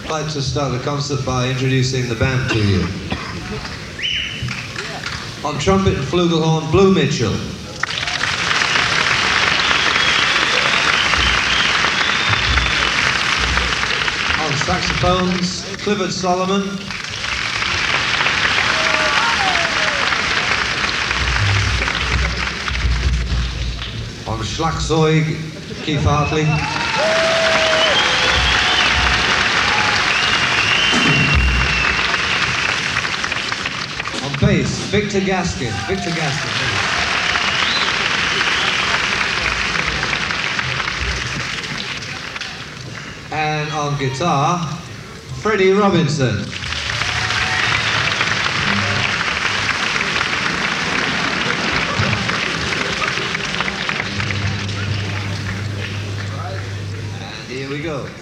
I'd like to start the concert by introducing the band to you. On trumpet and flugelhorn, Blue Mitchell. On saxophones, Clifford Solomon. On Schlagzeug, Keith Hartley. On bass, Victor Gaskin. And on guitar, Freddie Robinson. And here we go.